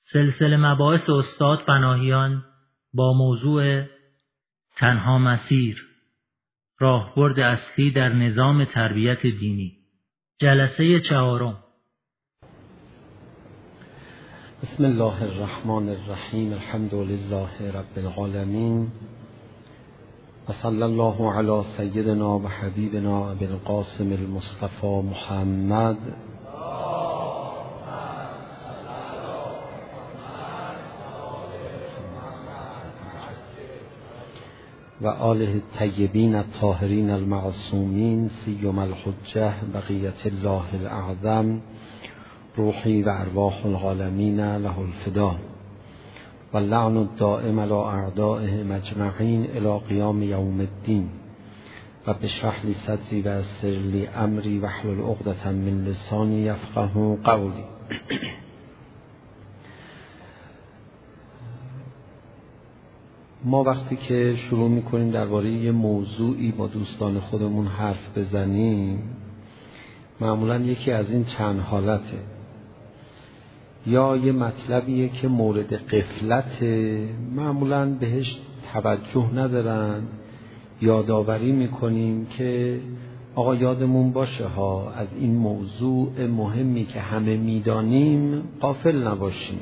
سلسله مباحث استاد پناهیان با موضوع تنها مسیر، راهبرد اصلی در نظام تربیت دینی، جلسه 4. بسم الله الرحمن الرحیم. الحمد لله رب العالمین و صلی الله علی سیدنا و حبیبنا ابی القاسم المصطفى محمد و آله الطیبین الطاهرین المعصومین سیما الحجة بقیة الله الاعظم روحی و ارواح العالمین له الفدا و اللعن الدائم علی اعدائهم اجمعین الی قیام یوم الدین و بشرح لی صدری و یسر لی امری واحلل عقدة من لسانی یفقهوا قولی. ما وقتی که شروع میکنیم درباره یه موضوعی با دوستان خودمون حرف بزنیم، معمولا یکی از این چند حالته: یا یه مطلبیه که مورد غفلته، معمولا بهش توجه ندارن، یادآوری میکنیم که آقا یادمون باشه ها از این موضوع مهمی که همه میدانیم غافل نباشیم.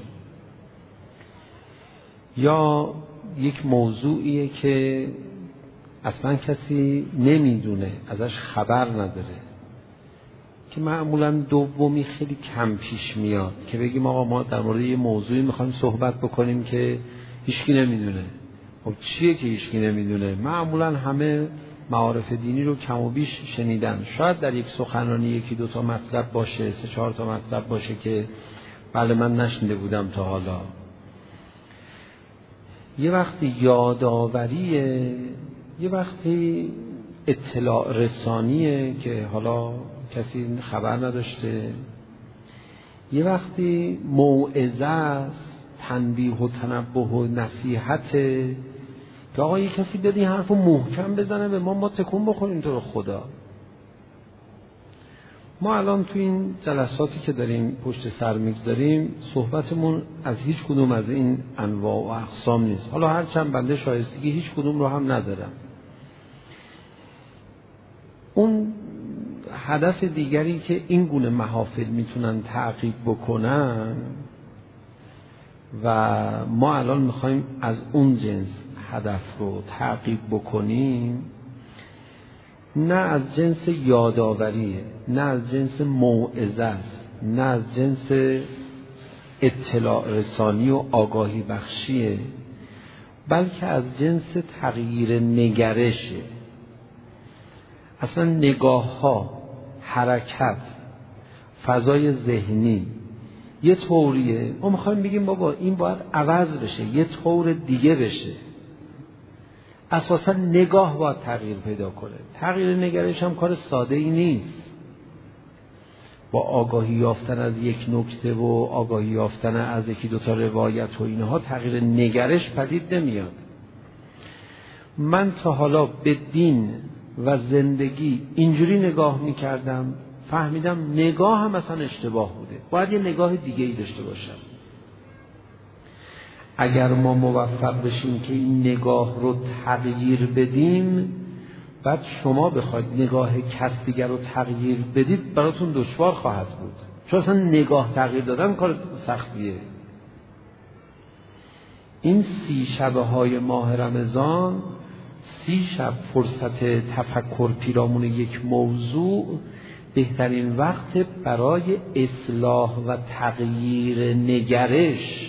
یا یک موضوعیه که اصلا کسی نمیدونه، ازش خبر نداره، که معمولا دومی خیلی کم پیش میاد که بگیم آقا ما در مورد یه موضوعی میخوایم صحبت بکنیم که هیچکی نمیدونه. خب چیه که هیچکی نمیدونه؟ معمولا همه معارف دینی رو کم و بیش شنیدن. شاید در یک سخنرانی یکی دوتا مطلب باشه، 3-4 تا مطلب باشه که بله من نشنیده بودم تا حالا. یه وقتی یادآوریه، یه وقتی اطلاع رسانیه که حالا کسی خبر نداشته، یه وقتی موعظه است، تنبیه و تنبه و نصیحته که آقا یه کسی بیاد این حرفو محکم بزنه به ما تکون بخوریم تو رو خدا. ما الان تو این جلساتی که داریم پشت سر میگذاریم صحبتمون از هیچ کدوم از این انواع و اقسام نیست، حالا هرچند بنده شایستگی هیچ کدوم رو هم ندارم. اون هدف دیگری که این گونه محافل میتونن تعقیب بکنن و ما الان میخوایم از اون جنس هدف رو تعقیب بکنیم، نه از جنس یادآوریه، نه از جنس موعظه است، نه از جنس اطلاع رسانی و آگاهی بخشیه، بلکه از جنس تغییر نگرشه. اصلا نگاه ها، حرکت، فضای ذهنی یه طوریه، ما میخوایم بگیم بابا این باید عوض بشه، یه طور دیگه بشه. اساسا نگاه باید تغییر پیدا کنه. تغییر نگرش هم کار ساده ای نیست. با آگاهی یافتن از یک نکته و آگاهی یافتن از یکی دوتا روایت و اینها تغییر نگرش پدید نمیاد. من تا حالا به دین و زندگی اینجوری نگاه میکردم، فهمیدم نگاه هم اصلا اشتباه بوده، باید یه نگاه دیگه ای داشته باشم. اگر ما موفق بشیم که این نگاه رو تغییر بدیم، بعد شما بخواید نگاه کس دیگر رو تغییر بدید براتون دشوار خواهد بود، چون اصلا نگاه تغییر دادن کار سختیه. این 30 شب‌های ماه رمضان، 30 شب فرصت تفکر پیرامون یک موضوع، بهترین وقت برای اصلاح و تغییر نگرش.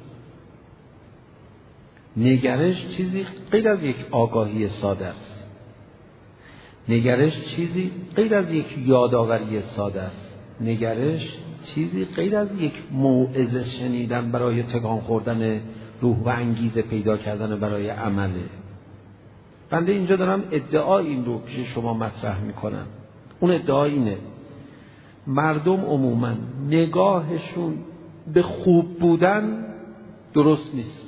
نگرش چیزی غیر از یک آگاهی ساده است. نگرش چیزی غیر از یک یادآوری ساده است. نگرش چیزی غیر از یک موعظه شنیدن برای تکان خوردن روح و انگیزه پیدا کردن برای عمله. بنده اینجا دارم ادعای این رو پیش شما مطرح میکنم. اون ادعا اینه: مردم عموما نگاهشون به خوب بودن درست نیست.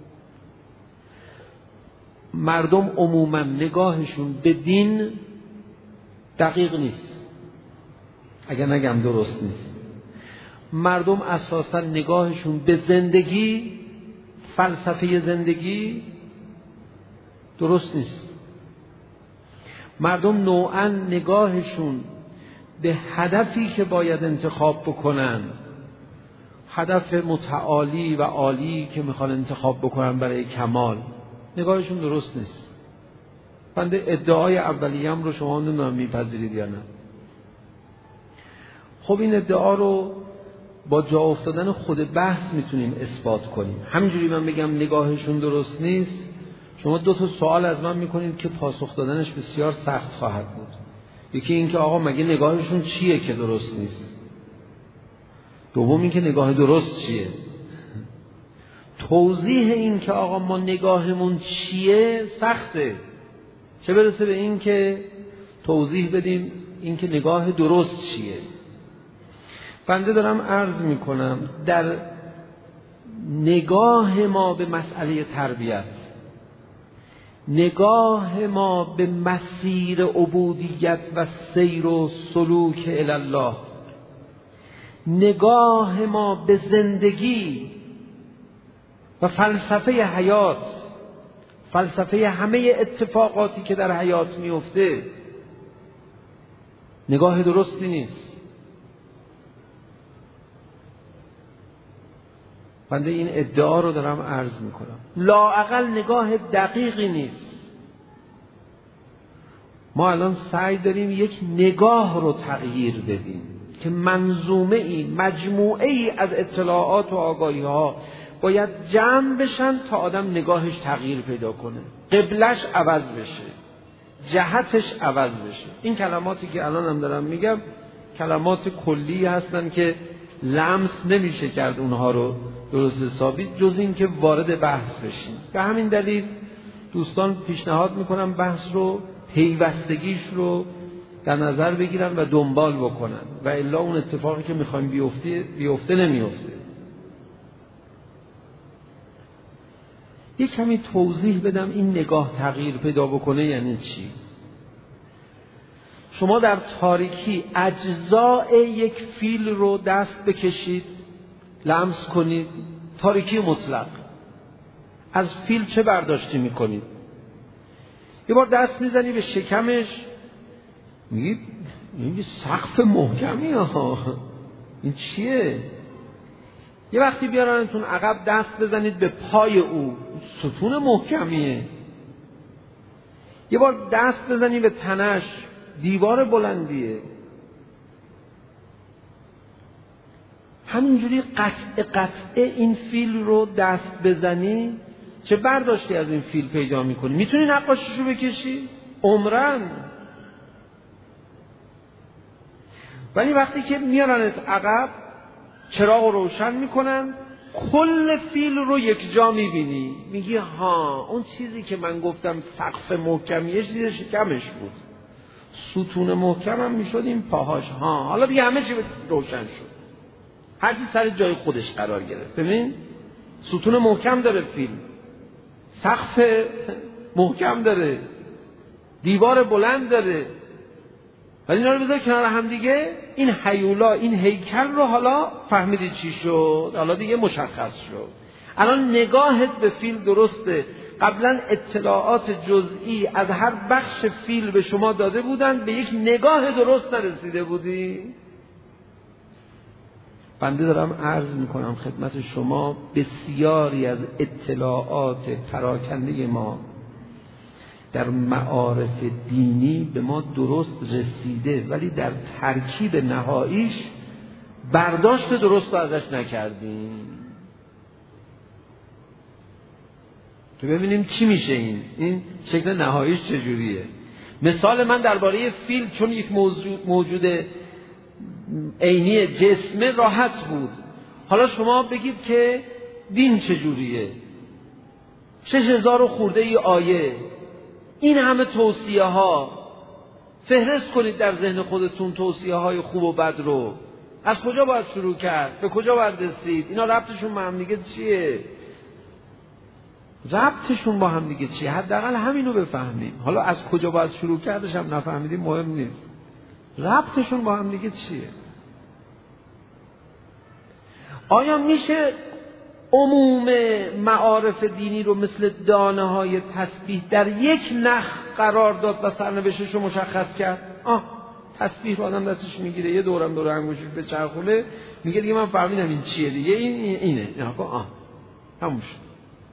مردم عموما نگاهشون به دین دقیق نیست، اگر نگم درست نیست. مردم اساساً نگاهشون به زندگی، فلسفه زندگی درست نیست. مردم نوعاً نگاهشون به هدفی که باید انتخاب بکنن، هدف متعالی و عالی که میخوان انتخاب بکنن برای کمال، نگاهشون درست نیست. بنده ادعای اولیه‌ام رو شما نمیدونم میپذیرید یا نه. خب این ادعا رو با جا افتادن خود بحث میتونیم اثبات کنیم. همینجوری من بگم نگاهشون درست نیست، شما 2 سوال از من میکنید که پاسخ دادنش بسیار سخت خواهد بود. یکی این که آقا مگه نگاهشون چیه که درست نیست؟ دوم این که نگاه درست چیه؟ توضیح این که آقا ما نگاهمون چیه سخته، چه برسه به این که توضیح بدیم این که نگاه درست چیه. بنده دارم عرض میکنم در نگاه ما به مسئله تربیت، نگاه ما به مسیر عبودیت و سیر و سلوک الی الله، نگاه ما به زندگی و فلسفه حیات، فلسفه همه اتفاقاتی که در حیات میفته، نگاه درستی نیست. بنده این ادعا رو دارم عرض میکنم. لااقل نگاه دقیقی نیست. ما الان سعی داریم یک نگاه رو تغییر بدیم که منظومه ای، مجموعه ای از اطلاعات و آگاهی ها باید جمع بشن تا آدم نگاهش تغییر پیدا کنه، قبلش عوض بشه، جهتش عوض بشه. این کلماتی که الان هم دارم میگم کلمات کلی هستن که لمس نمیشه کرد اونها رو درست حسابی جز این که وارد بحث بشیم. به همین دلیل دوستان پیشنهاد میکنم بحث رو، پیوستگیش رو در نظر بگیرن و دنبال بکنن و الا اون اتفاقی که میخوایم بیفته نمیفته. یک کمی توضیح بدم این نگاه تغییر پیدا بکنه یعنی چی. شما در تاریکی اجزاء یک فیل رو دست بکشید، لمس کنید، تاریکی مطلق، از فیل چه برداشتی میکنید؟ یه بار دست میزنی به شکمش، میگید این سقف محکمی ها، این چیه؟ یه وقتی بیارنتون عقب دست بزنید به پای او، ستون محکمیه. یه بار دست بزنی به تنش، دیوار بلندیه. همینجوری قطعه این فیل رو دست بزنی چه برداشتی از این فیل پیدا میکنی؟ میتونی نقاشیشو بکشی؟ عمرن. ولی وقتی که میارنت عقب، چراغ رو روشن میکنن، کل فیل رو یک جا میبینی، میگی ها اون چیزی که من گفتم سقف محکمیه چیز شکمش بود، ستون محکم هم میشد این پاهاش، ها حالا دیگه همه چی روشن شد، هر چیز سر جای خودش قرار گرفت. ببین ستون محکم داره فیل، سقف محکم داره، دیوار بلند داره، ولی اینا رو بذار کنار هم دیگه، این هیولا، این هیکل رو حالا فهمیدی چی شد، حالا دیگه مشخص شد. الان نگاهت به فیل درسته، قبلا اطلاعات جزئی از هر بخش فیل به شما داده بودن، به یک نگاه درست نرسیده بودی. بنده دارم عرض میکنم خدمت شما بسیاری از اطلاعات پراکنده ما در معارف دینی به ما درست رسیده، ولی در ترکیب نهاییش برداشت درست رو ازش نکردیم که ببینیم چی میشه، این شکل نهاییش چجوریه. مثال من درباره فیل، چون یک موجود عینی جسمه راحت بود. حالا شما بگید که دین چجوریه، 6000 خورده ای آیه، این همه توصیه ها، فهرست کنید در ذهن خودتون توصیه های خوب و بد رو، از کجا باید شروع کرد، به کجا باید رسید، اینا ربطشون با هم دیگه چیه، ربطشون با هم دیگه چیه، حداقل همینو بفهمیم. حالا از کجا باید شروع کردش هم نفهمیدیم مهم نیست، ربطشون با هم دیگه چیه. آیا میشه عموم معارف دینی رو مثل دانه های تسبیح در یک نخ قرار داد و سرنوشتش رو مشخص کرد؟ تسبیح رو آدم دستش میگیره، یه دورم دور انگوشش به چرخوله، میگه دیگه من فهمیدم این چیه، دیگه اینه. همون شد.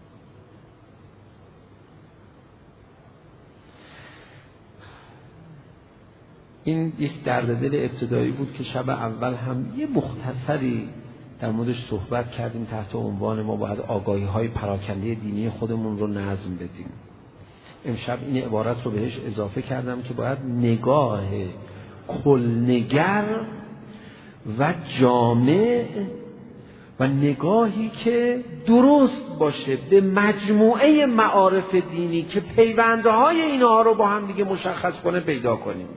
این یک درد دل ابتدایی بود که شب اول هم یه مختصری در موردش صحبت کردیم تحت عنوان ما باید آگاهی‌های پراکنده دینی خودمون رو نظم بدیم. امشب این عبارت رو بهش اضافه کردم که باید نگاه کلنگر و جامع و نگاهی که درست باشه به مجموعه معارف دینی که پیوندهای اینها رو با هم دیگه مشخص کنه پیدا کنیم.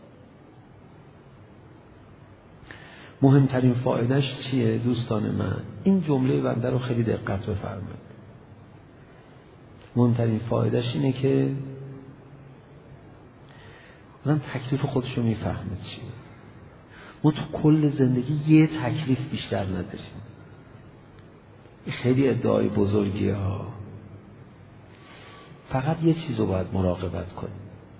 مهمترین فایدهش چیه دوستان من؟ این جمله بنده رو خیلی دقت بفرمایید. مهمترین فایدهش اینه که آدم تکلیف خودشو میفهمه چیه. ما تو کل زندگی یه تکلیف بیشتر نداریم. خیلی ادعای بزرگی ها. فقط یه چیز رو باید مراقبت کنیم.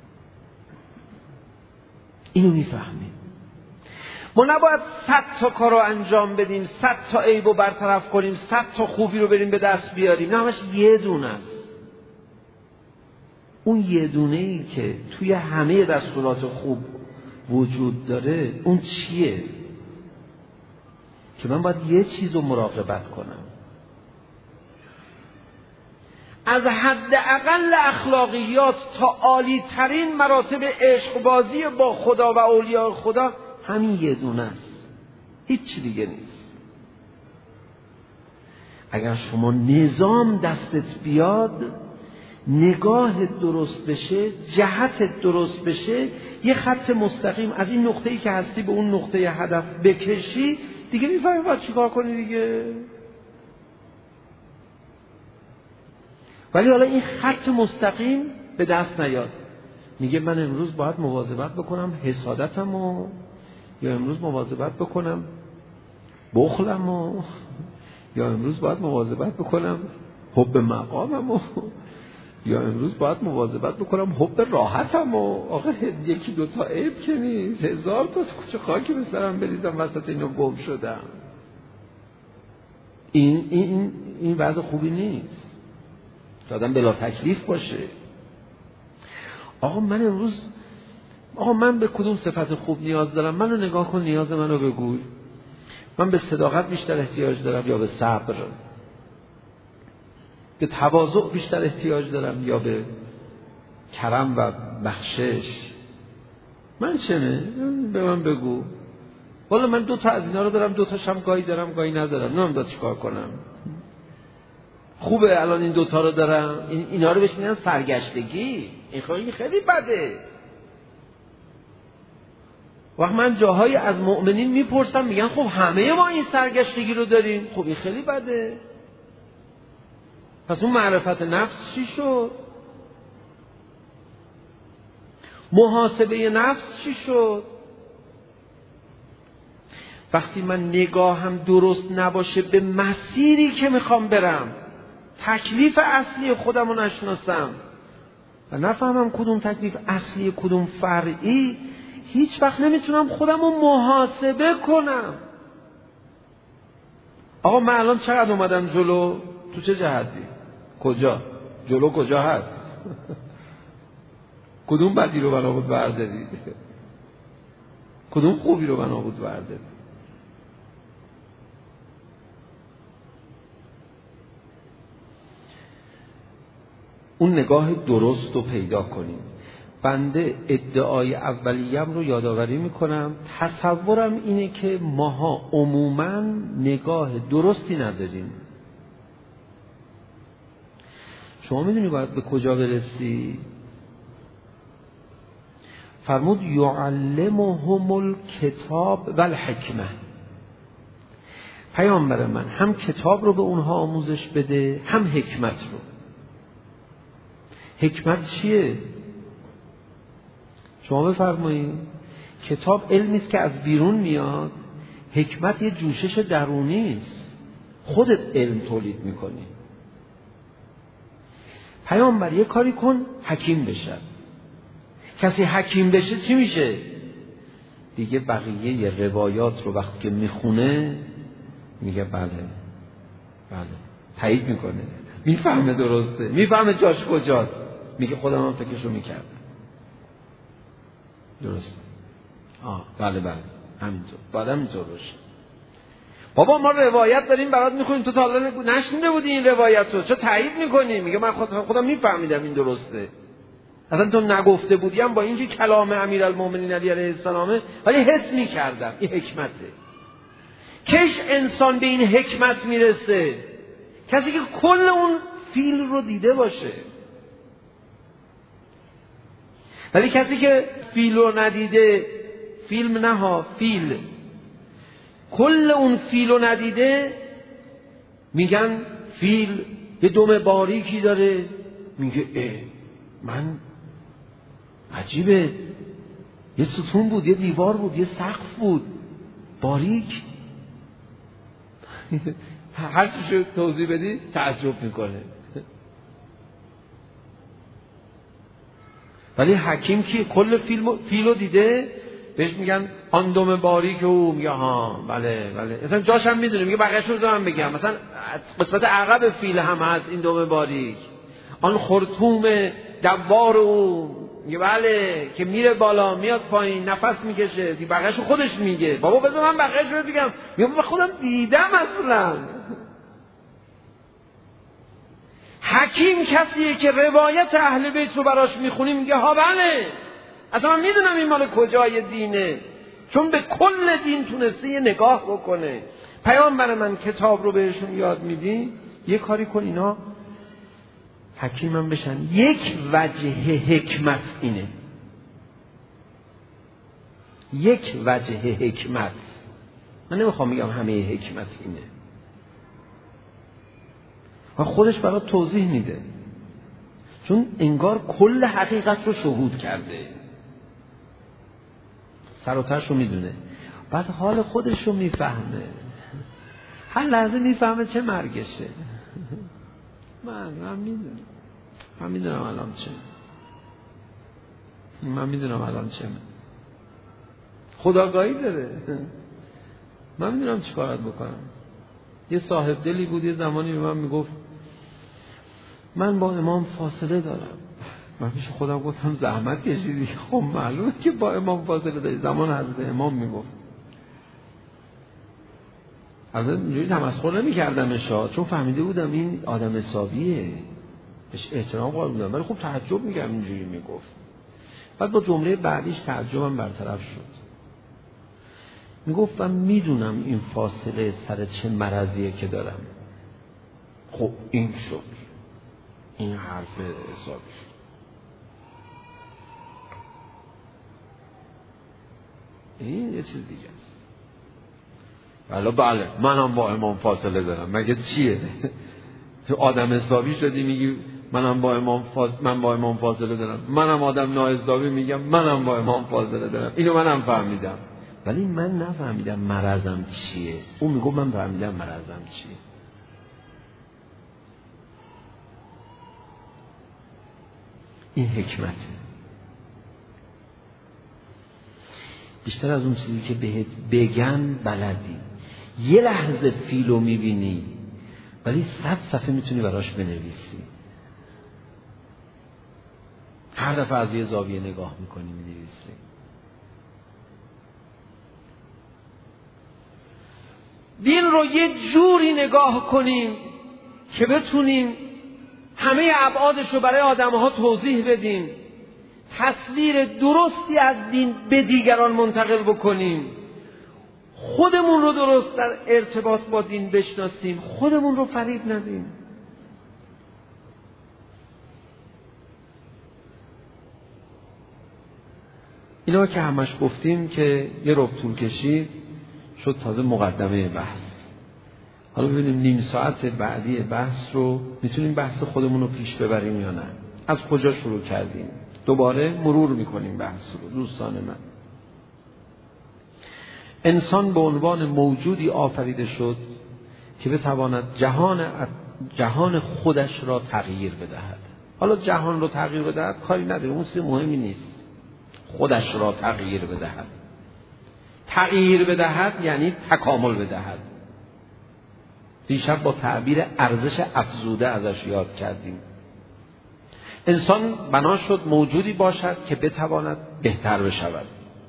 اینو میفهمیم. ما نباید 100 تا کار رو انجام بدیم، 100 تا عیب رو برطرف کنیم، 100 تا خوبی رو بریم به دست بیاریم. نه، همش یه دونه است. اون یه دونه‌ای که توی همه دستورات خوب وجود داره اون چیه؟ که من باید یه چیز رو مراقبت کنم. از حد اقل اخلاقیات تا عالی ترین مراتب عشق بازی با خدا و اولیاء خدا همین یه دونه است، هیچ دیگه نیست. اگر شما نظام دستت بیاد، نگاهت درست بشه، جهتت درست بشه، یه خط مستقیم از این نقطه‌ای که هستی به اون نقطه هدف بکشی، دیگه میفهمی باید چیکار کنی دیگه. ولی حالا این خط مستقیم به دست نیاد، میگه من امروز باید مواظبت بکنم حسادتمو، یا امروز مواظبت بکنم بخلمو، یا امروز باید مواظبت بکنم حب مقاممو، یا امروز باید مواظبت بکنم حب راحتمو. آقا یکی دوتا عیب که نیست، 1000 تا چه خاکی به سرم بریزم وسط اینو گم شدم. این وضع خوبی نیست که آدم بلا تکلیف باشه. آقا من به کدوم صفت خوب نیاز دارم؟ منو نگاه کن، نیاز منو بگوی. من به صداقت بیشتر احتیاج دارم یا به صبر؟ به تواضع بیشتر احتیاج دارم یا به کرم و بخشش؟ من چنه؟ به من بگو. والا من 2 تا از اینا رو دارم، 2 تاش هم گاهی دارم گاهی ندارم، نمیدونم باید چیکار کنم. خوبه الان این 2 تا رو دارم، اینا رو بهش میگن سرگشتگی. این خیلی بده. وقت من جاهایی از مؤمنین میپرسم، میگن خب همه ما این سرگشتگی رو داریم. خب این خیلی بده. پس اون معرفت نفس چی شد؟ محاسبه نفس چی شد؟ وقتی من نگاهم درست نباشه به مسیری که میخوام برم، تکلیف اصلی خودم رو نشناسم و نفهمم کدوم تکلیف اصلی کدوم فرعی، هیچ وقت نمیتونم خودم رو محاسبه کنم. آقا من الان چقدر اومدم جلو؟ تو چه جهتی؟ کجا؟ جلو کجا هست؟ کدوم بدی رو بنا بود برداری؟ کدوم خوبی رو بنا بود برداری؟ اون نگاه درست رو پیدا کنیم. بنده ادعای اولیه‌ام رو یادآوری میکنم. تصورم اینه که ماها عموماً نگاه درستی نداریم. شما میدونی باید به کجا برسی؟ فرمود یعلمهم الکتاب و الحکمه. پیامبر من هم کتاب رو به اونها آموزش بده، هم حکمت رو. حکمت چیه؟ شما بفرمایید. کتاب علمی است که از بیرون میاد، حکمت یه جوشش درونی است. خودت علم تولید میکنی. پیامبر یه کاری کن حکیم بشه. کسی حکیم بشه چی میشه؟ دیگه بقیه روایات رو وقتی که میخونه میگه بله تایید میکنه، میفهمه درسته، میفهمه جاش کجاست، میگه خودم هم فکرشو میکردم درسته. بله همینطور بعد همینطور باشه. بابا ما روایت داریم برات میخونیم، تو تا حالا نشنیده بودی این روایت رو، چرا تایید میکنی؟ میگه من خودم میفهمیدم این درسته، اصلا تو نگفته بودیم با اینکه کلام امیرالمومنین علی علیه السلامه، ولی حس میکردم این حکمته. کش انسان به این حکمت میرسه کسی که کل اون فیل رو دیده باشه. ولی کسی که فیل رو ندیده، فیلم نه ها، فیل، کل اون فیل رو ندیده، میگن فیل یه دم باریکی داره، میگه من عجیبه، یه ستون بود، یه دیوار بود، یه سقف بود باریک. هر چی شو توضیح بدی تعجب میکنه. ولی حکیم که کل فیلو دیده بهش میگن آن دم باریک او، میگه ها بله مثلا جاش هم میدونه، میگه بقیه‌شو رو بگم، مثلا قسمت عقب فیل هم هست این دم باریک، آن خرطوم دوار او، میگه بله که میره بالا میاد پایین نفس میکشه، دیگه بقیه‌شو خودش میگه. بابا بذار من بقیه‌شو بگم، میگم من خودم دیدم. اصلا حکیم کسیه که روایت اهل بیت رو براش میخونیم میگه ها بله اصلا من میدونم این مال کجای دینه، چون به کل دین تونسته یه نگاه بکنه. پیامبر من کتاب رو بهشون یاد میدی، یه کاری کن اینا حکیمم بشن. یک وجه حکمت اینه، یک وجه حکمت، من نمیخوام بگم همه حکمت اینه، و خودش برای توضیح میده، چون انگار کل حقیقت رو شهود کرده، سر و تهش رو میدونه، بعد حال خودش رو میفهمه، هر لحظه میفهمه چه مرگشه. من میدونم الان چه خداگاهی داره، من میدونم چی کارت بکنم. یه صاحب دلی بود یه زمانی به من میگفت من با امام فاصله دارم. من پیش خودم گفتم زحمت کشیدی، خب معلومه که با امام فاصله داری. زمان حضرت امام میگفت، البته اینجوری تمسخر نمی‌کردمش، چون فهمیده بودم این آدم حسابیه، بهش احترام قائل بودم، ولی خب تعجب می‌کردم اینجوری میگفت. بعد با جمله بعدیش تعجبم برطرف شد. میگفت من میدونم این فاصله سر چه مرضیه که دارم. خب این شد، این حرف حسابی شد. این یه چیز دیگه است. بله منم با امام فاصله دارم، مگه چیه؟ تو آدم حسابی شدی میگی من با امام فاصله دارم، منم آدم ناحسابی میگم منم با امام فاصله دارم. اینو منم فهمیدم، ولی من نفهمیدم مرضم چیه. اون میگه من فهمیدم مرضم چیه. این حکمته. بیشتر از اون چیزی که بهت بگن بلدی. یه لحظه فیلو میبینی ولی 100 صفحه میتونی براش بنویسی. هر دفعه از یه زاویه نگاه میکنی مینویسی. دین رو یه جوری نگاه کنیم که بتونیم همه ابعادش رو برای آدم‌ها توضیح بدیم، تصویر درستی از دین به دیگران منتقل بکنیم، خودمون رو درست در ارتباط با دین بشناسیم، خودمون رو فریب ندیم. اینا که همش گفتیم که یه ربع طول کشید، شد تازه مقدمه بحث. حالا ببینیم نیم ساعت بعدی بحث رو میتونیم بحث خودمون رو پیش ببریم یا نه. از کجا شروع کردیم؟ دوباره مرور میکنیم بحث رو. دوستان من، انسان به عنوان موجودی آفریده شد که بتواند جهان خودش را تغییر بدهد. حالا جهان رو تغییر بدهد کاری نداره، اون چیز مهمی نیست. خودش را تغییر بدهد. تغییر بدهد یعنی تکامل بدهد. دیشب با تعبیر ارزش افزوده ازش یاد کردیم. انسان بنا شد موجودی باشد که بتواند بهتر بشود.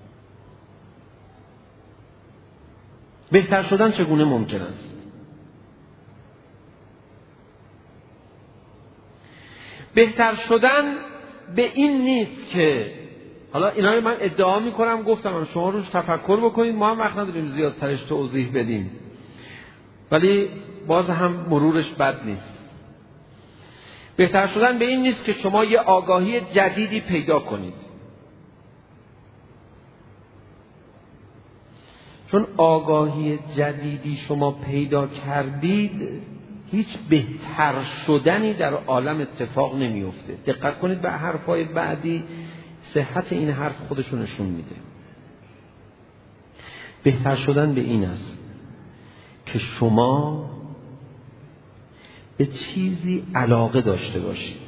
بهتر شدن چگونه ممکن است؟ بهتر شدن به این نیست که حالا اینا رو من ادعا میکنم، گفتم شما روش تفکر بکنید، ما هم وقت نداریم زیادترش توضیح بدیم، ولی باز هم مرورش بد نیست. بهتر شدن به این نیست که شما یه آگاهی جدیدی پیدا کنید، چون آگاهی جدیدی شما پیدا کردید هیچ بهتر شدنی در عالم اتفاق نمیفته. دقت کنید به حرفای بعدی، صحت این حرف خودشون نشون میده. بهتر شدن به این است که شما به چیزی علاقه داشته باشید،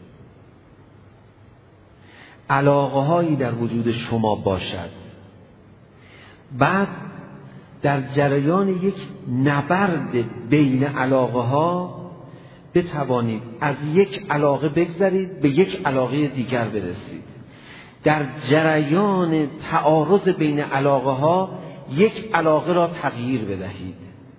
علاقه هایی در وجود شما باشد، بعد در جریان یک نبرد بین علاقه ها بتوانید از یک علاقه بگذرید به یک علاقه دیگر برسید. در جریان تعارض بین علاقه ها یک علاقه را تغییر بدهید.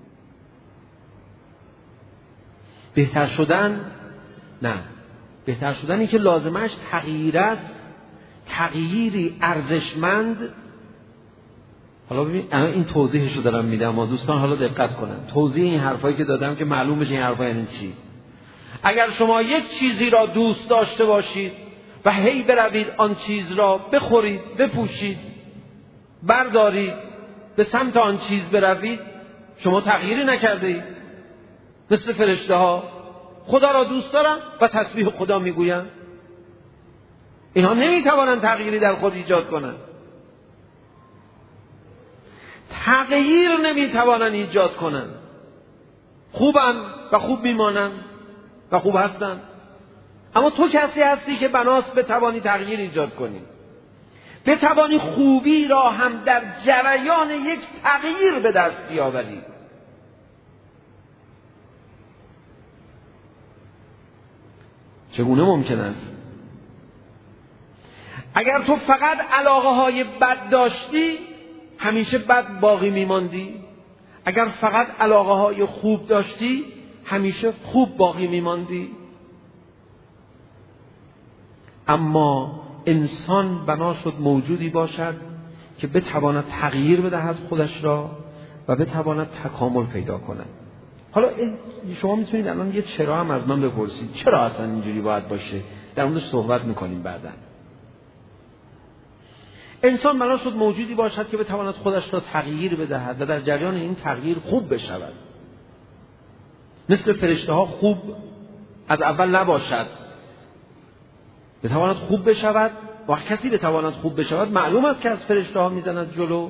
بهتر شدن نه، بهتر شدنی که لازمش تغییر است، تغییری ارزشمند. حالا ببین الان این توضیحش رو دارم میدم، اما دوستان حالا دقت کنن توضیح این حرفایی که دادم که معلوم بشه این حرفا یعنی چی. اگر شما یک چیزی را دوست داشته باشید و هی بروید آن چیز را بخورید، بپوشید، بردارید، به سمت آن چیز بروید، شما تغییری نکرده اید. مثل فرشته ها خدا را دوست دارن و تسبیح خدا میگوین. اینها نمیتوانند تغییری در خود ایجاد کنند، تغییر نمیتوانند ایجاد کنند. خوبن و خوب میمانند و خوب هستند، اما تو کسی هستی که بناست بتوانی تغییر ایجاد کنی، بتوانی خوبی را هم در جریان یک تغییر به دست بیاوری. چگونه ممکن است؟ اگر تو فقط علاقه های بد داشتی همیشه بد باقی میماندی، اگر فقط علاقه های خوب داشتی همیشه خوب باقی میماندی. اما انسان بنا شد موجودی باشد که بتواند تغییر بدهد خودش را و بتواند تکامل پیدا کند. حالا شما میتونید الان یه چرا هم از من بپرسید، چرا اصلا اینجوری باید باشه؟ در موردش صحبت میکنیم بعداً. انسان بنا شد موجودی باشد که بتواند خودش را تغییر بدهد و در جریان این تغییر خوب بشود. مثل فرشته ها خوب از اول نباشد، بتواند خوب بشود. وقت کسی بتواند خوب بشود معلوم است که از فرشته ها میزند جلو.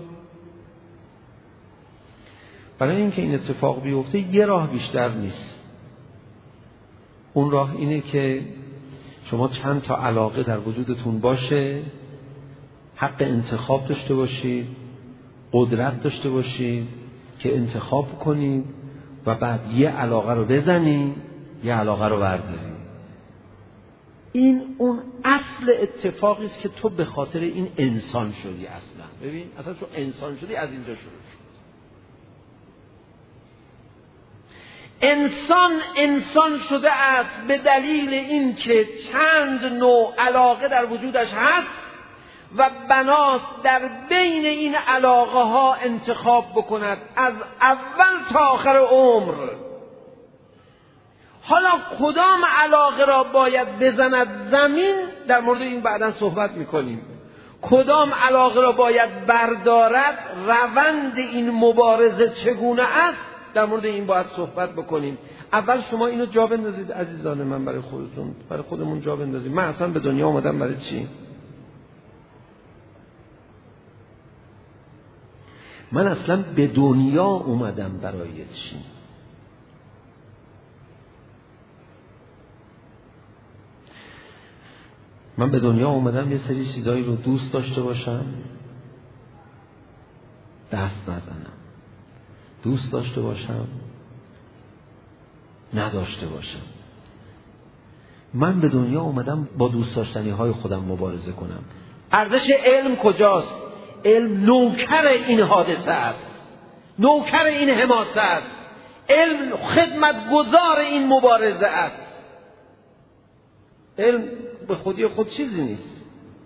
برای اینکه این اتفاق بیفته یه راه بیشتر نیست. اون راه اینه که شما چند تا علاقه در وجودتون باشه، حق انتخاب داشته باشید، قدرت داشته باشید که انتخاب کنید و بعد یه علاقه رو بزنید، یه علاقه رو بردارید. این اون اصل اتفاقی است که تو به خاطر این انسان شدی. اصلا ببین، اصلا تو انسان شدی از اینجا شروع شد. انسان شده است به دلیل اینکه چند نوع علاقه در وجودش هست و بناست در بین این علاقه ها انتخاب بکند از اول تا آخر عمر. حالا کدام علاقه را باید بزند زمین، در مورد این بعداً صحبت میکنیم. کدام علاقه را باید بردارد، روند این مبارزه چگونه است، در مورد این باید صحبت بکنیم. اول شما اینو جا بندازید عزیزان من، برای خودتون، برای خودمون جا بندازید. من اصلا به دنیا آمدم برای چی؟ من اصلا به دنیا اومدم برای چی؟ من به دنیا اومدم یه سری چیزایی رو دوست داشته باشم، دست نزنم، دوست داشته باشم، نداشته باشم. من به دنیا اومدم با دوست داشتنی های خودم مبارزه کنم. ارزش علم کجاست؟ علم نوکر این حادثه است، نوکر این حماسه است. علم خدمتگزار این مبارزه است. علم به خودی خود چیزی نیست.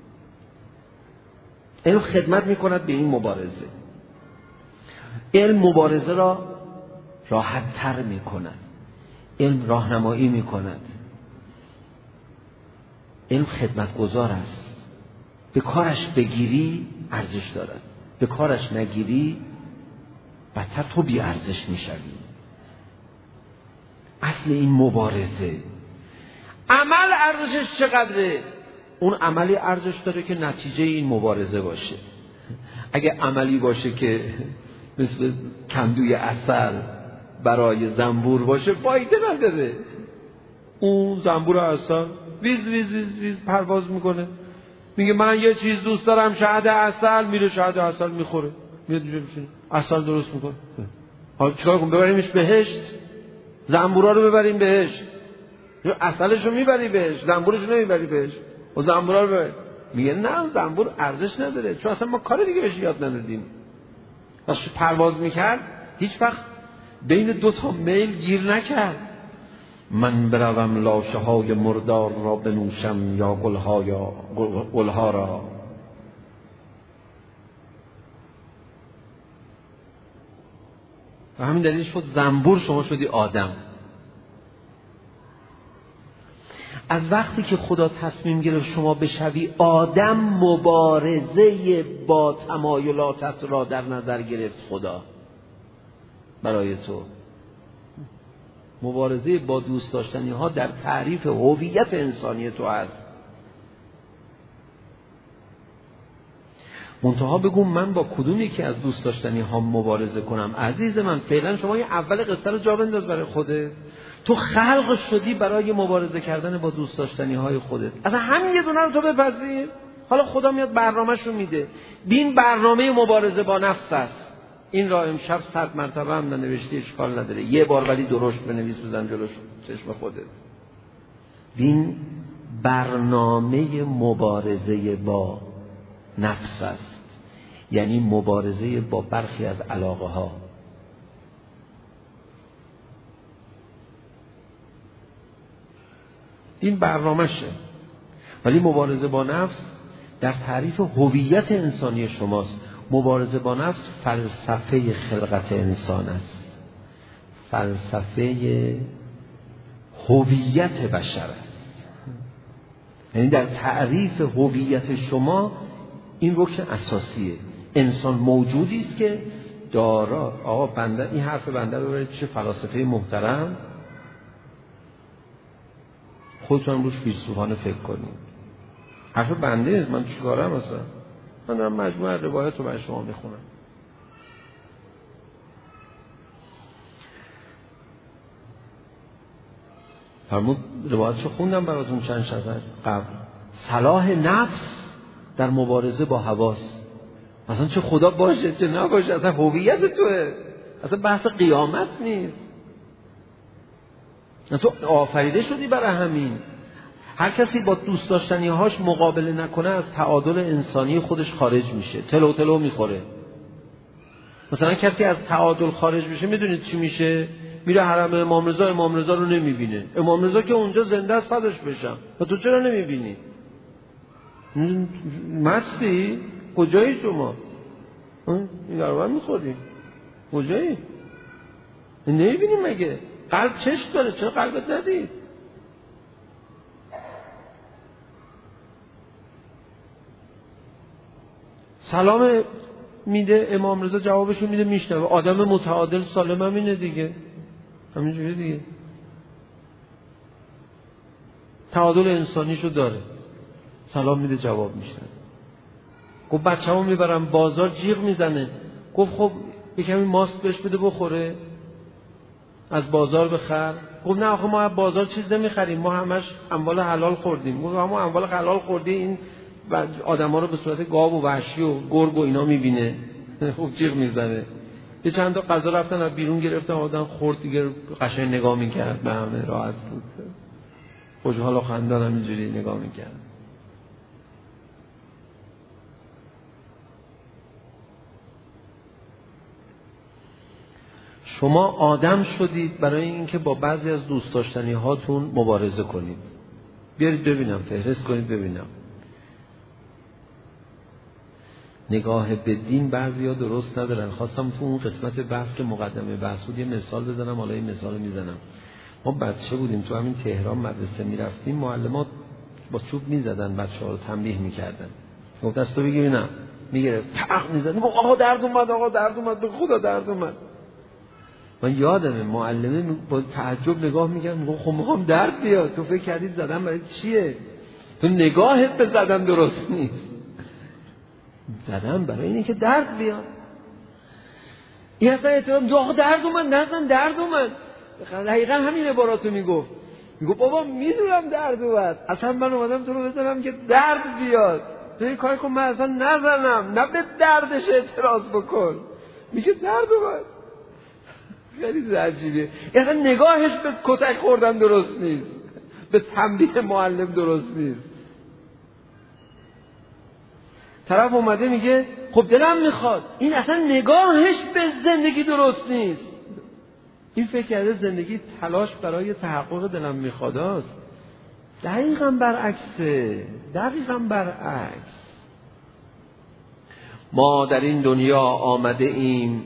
علم خدمت میکند به این مبارزه. علم مبارزه را راحت تر میکند. علم راهنمایی میکند. علم خدمتگزار است. به کارش بگیری ارزش دارد، به کارش نگیری بدتر تو بی ارزش میشوی. اصل این مبارزه. عمل ارزشش چقدره؟ اون عملی ارزش داره که نتیجه این مبارزه باشه. اگه عملی باشه که مثل کندوی عسل برای زنبور باشه فایده نداره. اون زنبور عسل ویز ویز ویز ویز پرواز میکنه، میگه من یه چیز دوست دارم، شهد عسل، میره شهد عسل میخوره، میاد اینجا میشینه عسل درست میکنه. حالا چیکار کنم؟ ببریمش بهشت؟ زنبورا رو ببریم بهشت؟ عسلشو میبری بهشت، زنبورشو نمیبری بهشت. و زنبورا رو ببر. میگه نه، زنبور ارزش نداره، چون اصلا ما کار دیگه بهش یاد ندادیم. وقتی پرواز میکرد هیچ وقت بین دو تا میل گیر نکرد. من بروم لاشه های مردار را بنوشم یا گلها را. و همین دلیل شد زنبور شما شدی آدم. از وقتی که خدا تصمیم گرفت شما بشوی آدم، مبارزه با تمایلاتت را در نظر گرفت خدا برای تو. مبارزه با دوست داشتنی ها در تعریف هویت انسانی تو هست. منتها بگو من با کدومی که از دوست داشتنی ها مبارزه کنم؟ عزیز من فعلا شما یه اول قصه رو جا بنداز برای خودت. تو خلق شدی برای مبارزه کردن با دوست داشتنی های خودت. اصلا همین یه دونه رو تو بپذیر. حالا خدا میاد برنامه‌ش رو میده. بین برنامه مبارزه با نفس است. این را امشب 100 مرتبه هم ننوشتی اشکال نداره، یه بار ولی درشت بنویس بزن جلوش چشم خودت. بین برنامه مبارزه با نفس است، یعنی مبارزه با برخی از علاقه ها. این برنامهشه. ولی مبارزه با نفس در تعریف هویت انسانی شماست. مبارزه با نفس فلسفه خلقت انسان است، فلسفه هویت بشر است. یعنی در تعریف هویت شما این رکن اساسیه. انسان موجودی است که دارا. آقا بنده این حرف بنده رو ببرید چه فلاسفه محترم، خودتون روش فیلسوفانه فکر کنید. حرف بنده است، من چیکارم اصلا؟ من دارم مجموعه روایت رو برای شما میخونم. فرمود روایتشو خوندم براتون چند شب قبل. صلاح نفس در مبارزه با هواست. اصلا چه خدا باشه چه نباشه، اصلا هویت توه، اصلا بحث قیامت نیست. تو آفریده شدی برای همین. هر کسی با دوست داشتنی هاش مقابله نکنه از تعادل انسانی خودش خارج میشه، تلو تلو میخوره. مثلا کسی از تعادل خارج بشه میدونید چی میشه؟ میره حرم امام رضا رو نمیبینه. امام رضا که اونجا زنده است فداش بشم، و تو چرا نمیبینی؟ مستی؟ کجایی شما؟ این دربار میخوری؟ کجایی؟ نمیبینی مگه؟ قلب چشم داره، چرا قلبت ندید؟ سلام میده امام رضا، جوابشو میده میشنوه. آدم متعادل سالم هم اینه دیگه، همینجوری دیگه، تعادل انسانیشو داره. سلام میده جواب میشنوه. گفت بچه‌مو میبرم بازار جیغ میزنه. گفت خب یه کمی ماست بهش بده بخوره. از بازار بخر. گفت نه آخه ما از بازار چیز نمیخریم، ما همش اموال حلال خوردیم. گفت ما اموال حلال خوردی، این آدما رو به صورت گاو و وحشی و گرگ و اینا میبینه. خوب جیغ میزنه. یه چند تا غذا رفتن از بیرون گرفتن آدم خورد دیگه، قشنگ نگاه میکرد به همه، راحت بود، خوشحال و خندان همینجوری نگاه میکرد. شما آدم شدید برای اینکه با بعضی از دوست داشتنی هاتون مبارزه کنید. بیارید ببینم، فهرست کنید ببینم. نگاه به دین بعضیا درست ندارن. خواستم تو اون قسمت بحث که مقدمه بحث بود یه مثال بزنم، حالا این مثال میزنم. ما بچه بودیم تو همین تهران مدرسه میرفتیم، معلمات با چوب میزدن بچه‌ها رو تنبیه میکردن. گفت دستو بگیر ببینم، میگرفت تق میزد، میگفت آقا درد اومد، آقا درد اومد، به خدا درد اومد. من یادمه معلمه با تعجب نگاه میکرد، میگفت خب میخوام درد بیاد، تو فکر کردید زدن برای چیه؟ تو نگاهت به زدن درست نیست، زدن برای اینه که درد بیاد. این اصلا اعتراض آقا درد اومد، نزن درد اومد. دقیقا همین عباراتو میگفت بابا میدونم درد اومد، اصلا من اومدم تو رو بزنم که درد بیاد، تو این کاری کن من اصلا نزنم، نه به دردش اعتراض بکن. میگه درد اومد. خیلی عجیبه. اصلا نگاهش به کتک خوردن درست نیست، به تنبیه معلم درست نیست. طرف اومده میگه خب دلم میخواد، این اصلا نگاهش به زندگی درست نیست. این فکر کرده زندگی تلاش برای تحقق دلم میخواد است. دقیقاً برعکسه، دقیقاً برعکس. ما در این دنیا آمده ایم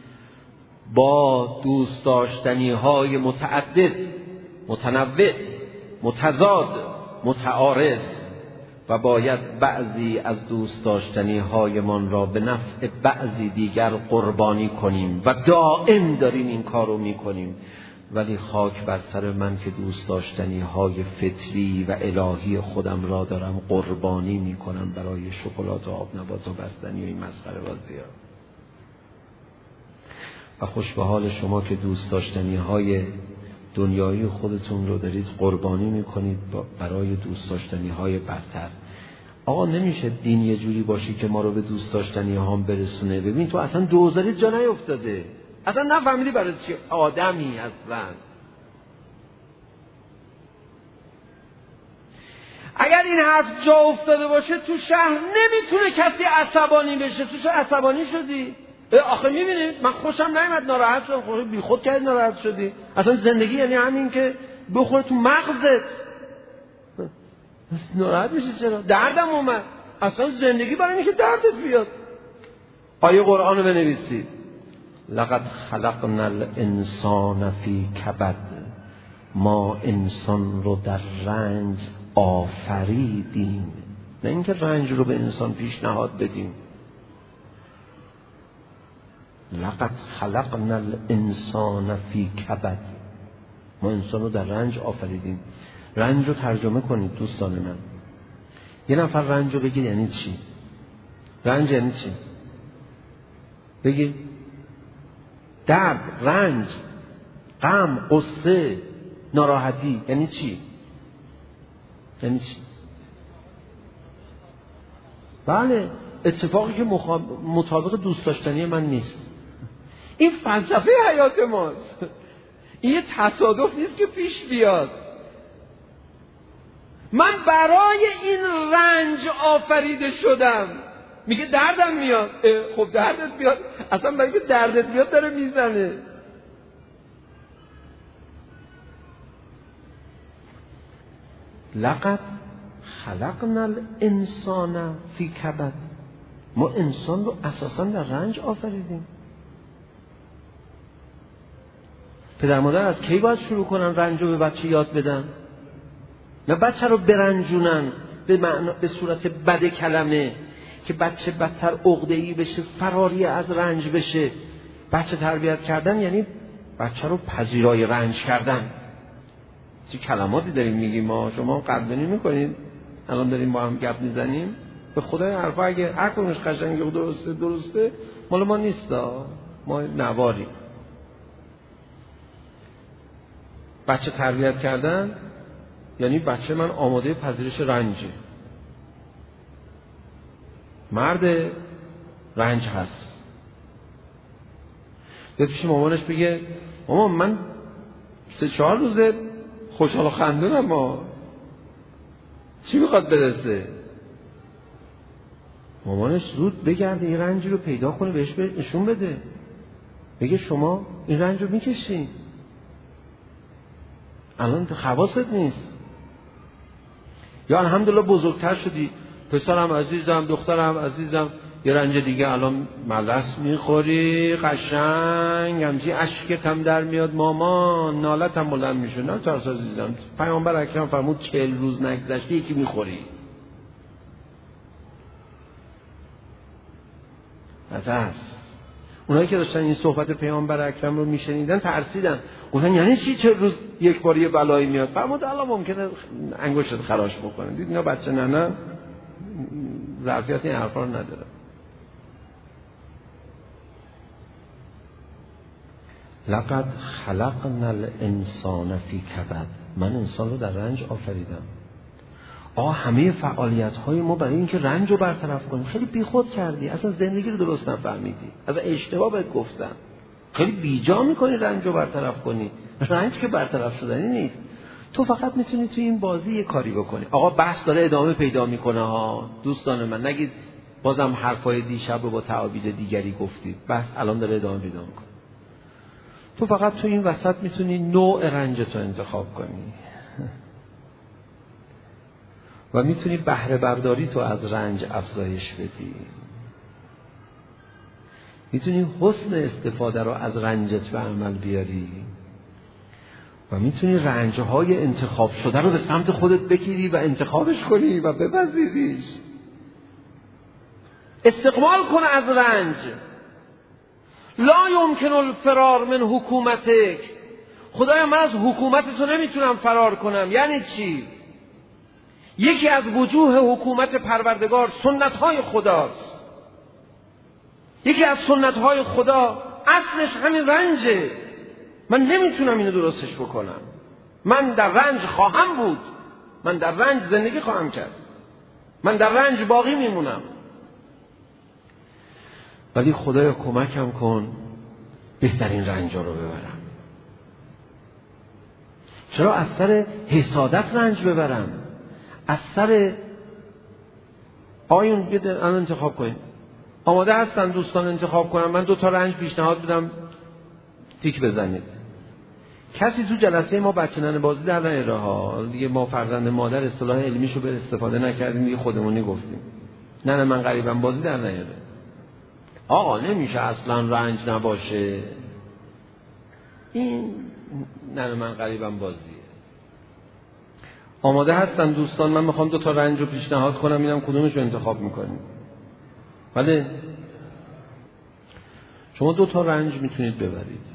با دوست داشتنی های متعدد، متنوع، متضاد، متعارض و باید بعضی از دوست داشتنی هایمان را به نفع بعضی دیگر قربانی کنیم و دائم داریم این کار رو میکنیم. ولی خاک بر سر من که دوست داشتنی های فطری و الهی خودم را دارم قربانی میکنم برای شکلات و آب نبات و بستنی و این مسخره بازی ها. و خوش به حال شما که دوست داشتنی های دنیایی خودتون رو دارید قربانی میکنید برای دوست داشتنی های برتر. آقا نمیشه دین یه جوری باشی که ما رو به دوست داشتنی هام برسونه. ببین تو اصلا دوزاریت جا نیفتاده، اصلا نفهمیدی برای چی آدمی اصلا. اگر این حرف جا افتاده باشه تو شهر نمیتونه کسی عصبانی بشه. تو چه عصبانی شدی؟ آخه میبینی من خوشم نیامد، ناراحت شدم. خب بی خود کردی ناراحت شدی. اصلا زندگی یعنی همین که بخوره تو مغزت. ناراحت میشی چرا؟ دردم اومد. اصلا زندگی برای اینه که دردت بیاد. آیه قرآن رو بنویسید. لقد خلقنا الانسان فی کبد. ما انسان رو در رنج آفریدیم. نه اینکه رنج رو به انسان پیشنهاد بدیم. لقد خلقنا الانسان فی کبد. ما انسان رو در رنج آفریدیم. رنج رو ترجمه کنید دوستان من. یه نفر رنج رو بگید یعنی چی؟ رنج یعنی چی؟ بگید. درد، رنج، غم، غصه، ناراحتی یعنی چی؟ یعنی چی؟ بله، اتفاقی که مطابق دوست داشتنی من نیست. این فلسفه حیات ماست. این یه تصادف نیست که پیش بیاد. من برای این رنج آفریده شدم. میگه دردم میاد. خب دردت بیاد. اصلا برای که دردت بیاد داره میزنه. لقد خلقنا الانسان فی کبد. ما انسان رو اساسا در رنج آفریدیم. پدر مادر از کی باید شروع کنن رنج رو به بچه یاد بدن؟ نه بچه رو برنجونن به صورت بد کلمه که بچه بدتر عقده‌ای بشه، فراری از رنج بشه. بچه تربیت کردن یعنی بچه رو پذیرای رنج کردن. چه کلماتی داریم میگیم ما؟ شما قدردانی میکنید الان داریم با هم گپ میزنیم؟ به خدای حرفا اگه هر کدومش قشنگه و درسته مال ما نیستا، ما نواریم. بچه تربیت کردن یعنی بچه من آماده پذیرش رنجه. مرد رنج هست. یه پیش مامانش بگه مامان من 3-4 روزه خوشحال و خندونم، ما چی میخواد برسه؟ مامانش زود بگرده این رنجی رو پیدا کنه بهش نشون بده، بگه شما این رنج رو میکشین، الان خواست نیست. یا الحمدلله بزرگتر شدی، پسرم عزیزم دخترم عزیزم یه رنج دیگه الان ملس میخوری قشنگ همچی اشکت هم در میاد مامان، نالت هم بلند میشه. نه ترس عزیزم، پیامبر اکرم فرمود 40 روز نگذشته یکی میخوری. نترس. اونایی که داشتن این صحبت پیامبر اکرم رو میشنیدن ترسیدن، گفتن یعنی چی 40 روز یک بار یه بلایی میاد؟ فرمود الان ممکنه انگشتت خراش بکنه. دید اینا بچه نه ظرفیت این حرفا رو نداره. لقد خلقنا الانسان فی کبد، من انسان رو در رنج آفریدم. همه فعالیت‌های ما برای اینکه رنج رو برطرف کنیم. خیلی بیخود کردی، اصلا زندگی رو درست نفهمیدی، اصلا اشتباه بهت گفتم، خیلی بیجا می‌کنی رنج رو برطرف کنی. رنج که برطرف شدنی نیست، تو فقط میتونی توی این بازی یه کاری بکنی. بحث داره ادامه پیدا میکنه ها دوستان من، نگید بازم حرفای دیشب رو با تعابیر دیگری گفتید، بحث الان داره ادامه پیدا میکنه. تو فقط تو این وسط میتونی نوع رنج تو انتخاب کنی و میتونی بهره برداری تو از رنج افزایش بدی، میتونی حسن استفاده رو از رنجت به عمل بیاری و میتونی رنجهای انتخاب شده رو به سمت خودت بگیری و انتخابش کنی و بپذیریش. استقبال کن از رنج. لا یمکن الفرار من حکومتک. خدایا من از حکومت تو نمیتونم فرار کنم. یعنی چی؟ یکی از وجوه حکومت پروردگار سنت‌های خداست. یکی از سنت‌های خدا اصلش همین رنجه. من نمیتونم اینو درستش بکنم. من در رنج خواهم بود، من در رنج زندگی خواهم کرد، من در رنج باقی میمونم. ولی خدایا کمکم کن بهترین رنجا رو ببرم. چرا از سر حسادت رنج ببرم؟ از سر آیون بیدن الان انتخاب کنید. آماده هستن دوستان انتخاب کنم؟ من 2 رنج پیشنهاد بدم، تیک بزنید. کسی تو جلسه ما بچه ننه بازی در نیاره ها. دیگه ما فرزند مادر اصطلاح علمیشو به استفاده نکردیم، دیگه خودمونی گفتیم. نه من غریبم بازی در نیاره. نمیشه اصلا رنج نباشه. این نه من غریبم بازیه. آماده هستن دوستان؟ من میخوام 2 رنج رو پیشنهاد کنم، اینم کدومش رو انتخاب میکنیم. بله شما 2 رنج میتونید ببرید.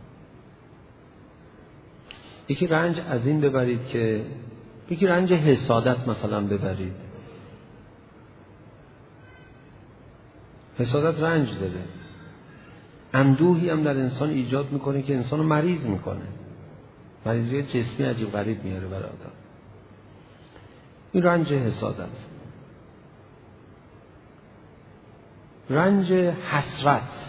یکی رنج از این ببرید که یکی رنج حسادت مثلا ببرید. حسادت رنج داره، اندوهی هم در انسان ایجاد میکنه که انسانو مریض میکنه، مریضی جسمی عجیب غریب میاره برای آدم. این رنج حسادت. رنج حسرت.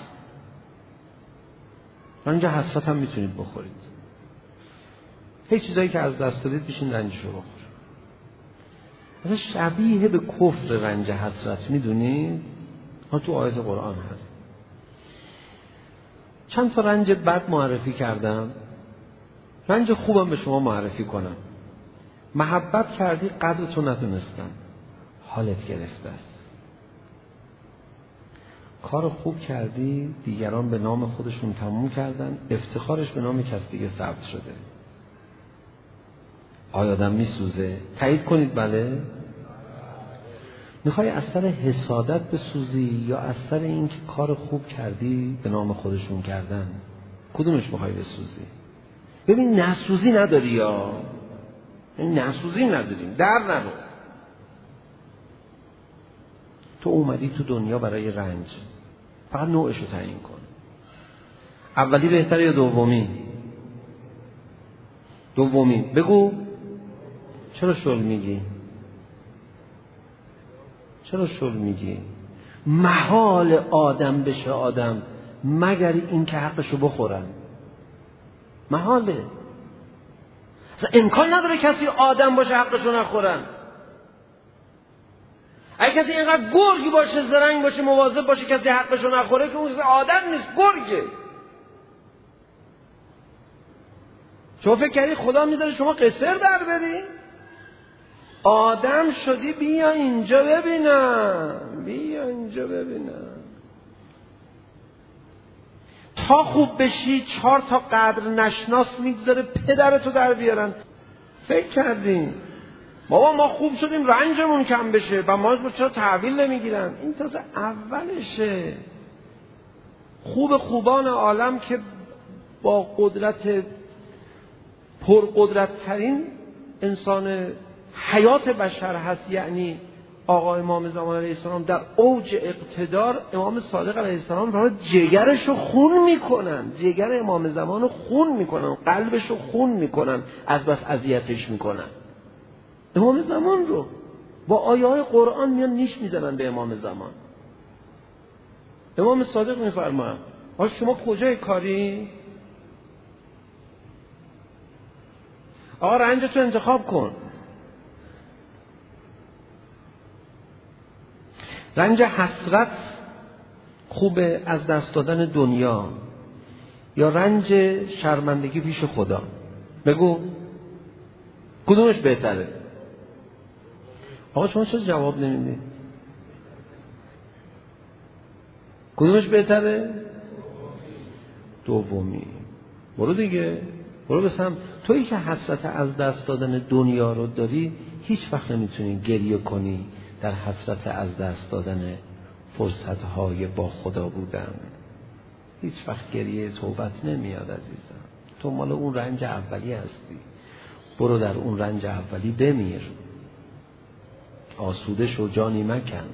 رنج حسرت هم میتونید بخورید. هیچ چیزایی که از دست دادید بشین رنجشو بخور. مثلا شبیه به کفر رنج حسرت میدونید؟ تو آیت قرآن هست. چند تا رنج بد معرفی کردم، رنج خوبم به شما معرفی کنم. محبت کردی قدرتو ندونستن، حالت گرفته است. کار خوب کردی دیگران به نام خودشون تموم کردن، افتخارش به نام کس دیگه ثبت شده. آدم میسوزه؟ تایید کنید بله. میخوای از سر حسادت بسوزی یا از سر این که کار خوب کردی به نام خودشون کردن؟ کدومش میخوای بسوزی؟ ببین نسوزی نداری، یا نسوزی نداریم، در نرو. تو اومدی تو دنیا برای رنج، فقط نوعشو تعیین کن. اولی بهتره یا دومی؟ دومی بگو. چرا شل میگی؟ چرا شل میگی؟ محال آدم بشه آدم مگر این که حقشو بخورن. محاله. امکان نداره کسی آدم باشه حقشو نخورن. اگه کسی اینقدر گرگی باشه، زرنگ باشه، مواظب باشه کسی حقشو نخوره، که اون آدم نیست، گرگه. شما فکر کردی خدا میذاره شما قصر در بری؟ آدم شدی بیا اینجا ببینم، بیا اینجا ببینم. تا خوب بشی 4 تا قدر نشناس میگذاره پدرتو در بیارن. فکر کردین بابا ما خوب شدیم رنجمون کم بشه و ما چرا تحویل نمیگیرن؟ این تازه اولشه. خوبان عالم که با قدرت پرقدرت ترین انسان حیات بشر هست، یعنی آقا امام زمان علیه السلام، در اوج اقتدار امام صادق علیه السلام را جگرشو خون میکنن، جگر امام زمان رو خون میکنن، قلبشو خون میکنن، از بس اذیتش میکنن. امام زمان رو با آیه های قرآن میان نیش میزنن به امام زمان. امام صادق میفرماید شما کجای کاری؟ آقا رنجتو انتخاب کن. رنج حسرت خوبه از دست دادن دنیا یا رنج شرمندگی پیش خدا؟ بگو کدومش بهتره؟ آقا شما چرا جواب نمیدی؟ کدومش بهتره؟ دومی. برو دیگه، برو بسم. تویی که حسرت از دست دادن دنیا رو داری، هیچ وقت نمیتونی گریه کنی در حسرت از دست دادن فرصتهای با خدا بودن. هیچ وقت گریه توبت نمیاد عزیزم. تو مال اون رنج اولی هستی. برو در اون رنج اولی بمیر. آسوده شو، جانی مکن.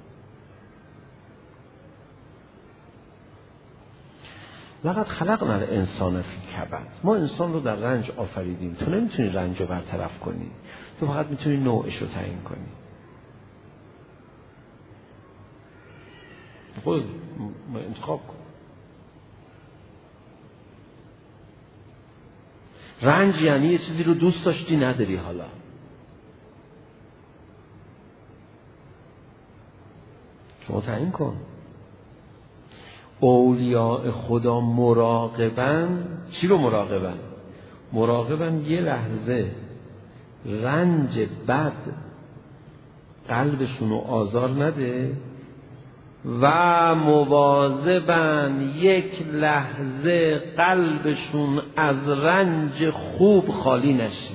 لقد خلقنا الانسان فی کبد. ما انسان رو در رنج آفریدیم. تو نمیتونی رنج رو برطرف کنی، تو فقط میتونی نوعش رو تعیین کنی. خود انتخاب کن. رنج یعنی یه چیزی رو دوست داشتی نداری، حالا شما تعیین کن. اولیاء خدا مراقبن. چی رو مراقبن؟ مراقبن یه لحظه رنج بد قلبشون رو آزار نده و مواظبن یک لحظه قلبشون از رنج خوب خالی نشه.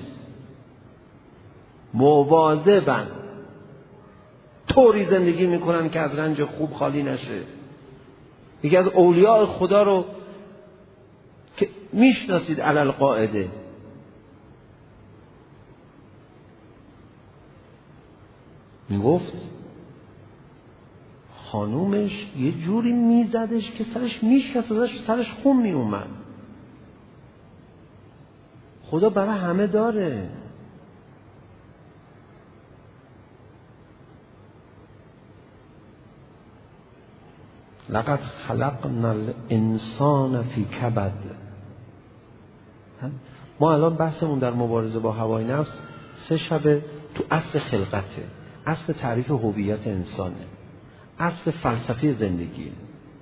مواظبن، طوری زندگی میکنن که از رنج خوب خالی نشه. یکی از اولیاء خدا رو که میشناسید علی القاعده، میگفت خانومش یه جوری میزدش که سرش میشکست، سرش خون میومد. خدا برای همه داره. لقد خلقنا الانسان فی کبد. ما الان بحثمون در مبارزه با هوای نفس 3 شب تو اصل خلقته، اصل تعریف هویت انسانه، اصل فلسفه زندگی.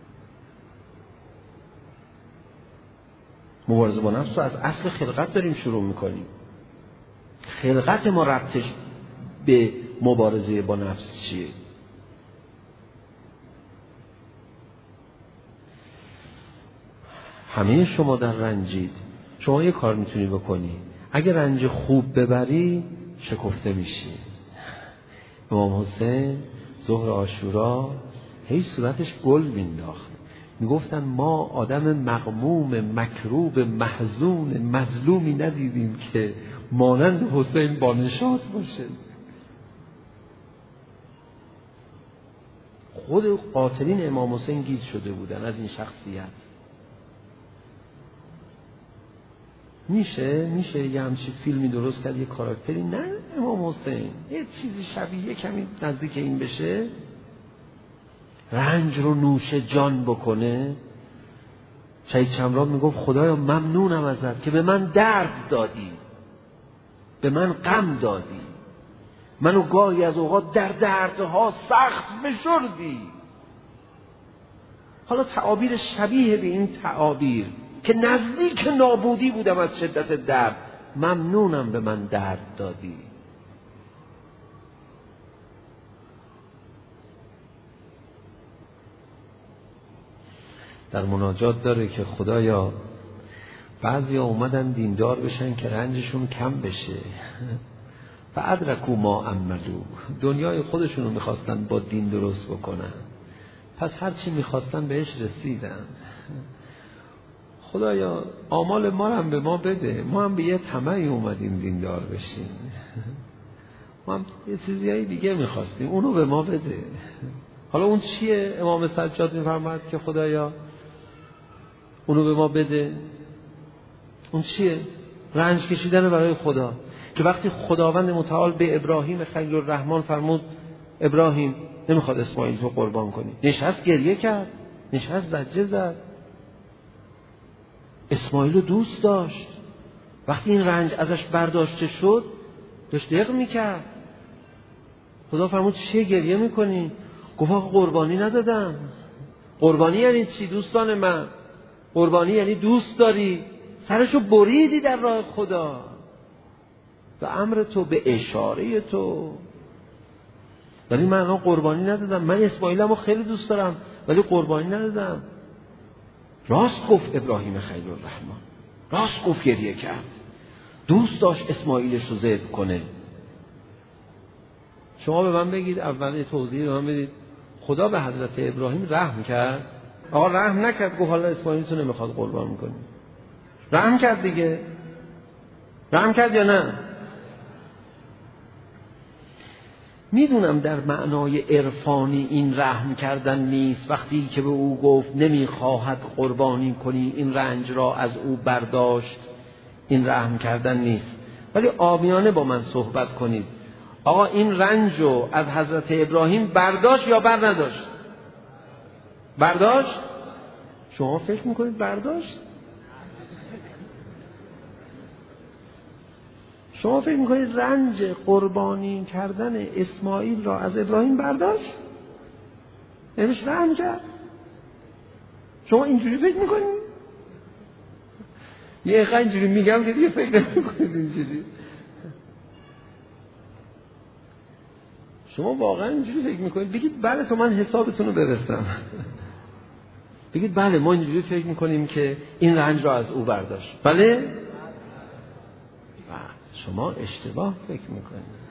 مبارزه با نفس رو از اصل خلقت داریم شروع میکنیم. خلقت ما ربطش به مبارزه با نفس چیه؟ همه شما در رنجید. شما یه کار میتونی بکنی، اگه رنج خوب ببری شکفته میشی. امام حسین ظهر عاشورا هی صورتش گل مینداخت. میگفتن ما آدم مغموم، مکروب، محزون، مظلومی ندیدیم که مانند حسین با نشاط باشه. خود قاتلین امام حسین گیج شده بودن از این شخصیت. میشه یه همچین فیلمی درست کرد، یه کاراکتری، نه امام حسین یه چیزی شبیه کمی نزدیک این بشه، رنج رو نوش جان بکنه. شهید شمران میگفت خدایا ممنونم ازت که به من درد دادی، به من غم دادی، منو گاهی از اوقات در دردها سخت فشردی. حالا تعابیر شبیه به این تعابیر که نزدیک نابودی بودم از شدت درد، ممنونم به من درد دادی. در مناجات داره که خدایا بعضیا اومدن دیندار بشن که رنجشون کم بشه، و ادرکوا ما عملوا، دنیای خودشونو میخواستن با دین درست بکنن، پس هر چی میخواستن بهش رسیدن. خدایا آمال ما هم به ما بده، ما هم به یه طمعی اومدیم دیندار بشیم، ما هم یه چیزی دیگه میخواستیم، اونو به ما بده. حالا اون چیه؟ امام سجاد میفرماد که خدایا اونو به ما بده. اون چیه؟ رنج کشیدن برای خدا، که وقتی خداوند متعال به ابراهیم خلیل الرحمن فرمود ابراهیم نمیخواد اسماعیل تو قربان کنی، نشست گریه کرد، نشست زجه زد. اسماعیل رو دوست داشت، وقتی این رنج ازش برداشته شد داشت دق میکرد. خدا فرمود چه گریه میکنی؟ گفت قربانی ندادم. قربانی یعنی چی دوستان من؟ قربانی یعنی دوست داری، سرشو بریدی در راه خدا، به امر تو، به اشاره تو، ولی من الان قربانی ندادم. من اسماعیلمو خیلی دوست دارم ولی قربانی ندادم. راست گفت ابراهیم خلیل الرحمن، راست گفت، گریه کرد، دوست داشت اسماعیلش رو ذبح کنه. شما به من بگید، اول توضیح به من بدید، خدا به حضرت ابراهیم رحم کرد؟ آقا رحم نکرد، گفت حالا اسماعیل تو نمیخواد قربان میکنی. رحم کرد دیگه، رحم کرد یا نه؟ میدونم در معنای عرفانی این رحم کردن نیست، وقتی که به او گفت نمیخواهد قربانی کنی این رنج را از او برداشت، این رحم کردن نیست، ولی عامیانه با من صحبت کنید. آقا این رنج رو از حضرت ابراهیم برداشت یا بر نداشت؟ برداشت. شما فکر میکنید برداشت؟ شما فکر میکنید رنج قربانی کردن اسماعیل را از ابراهیم برداشت؟ نمیشه رحم کرد؟ شما اینجوری فکر میکنید؟ یه اقا اینجوری میگم که دیگه فکر نمیکنید اینجوری. شما واقعا اینجوری فکر میکنید؟ بگید بله تو من حسابتون رو برسم. بگید بله ما اینجوری فکر میکنیم که این رنج را از او برداشت. بله؟ شما اشتباه فکر میکنید.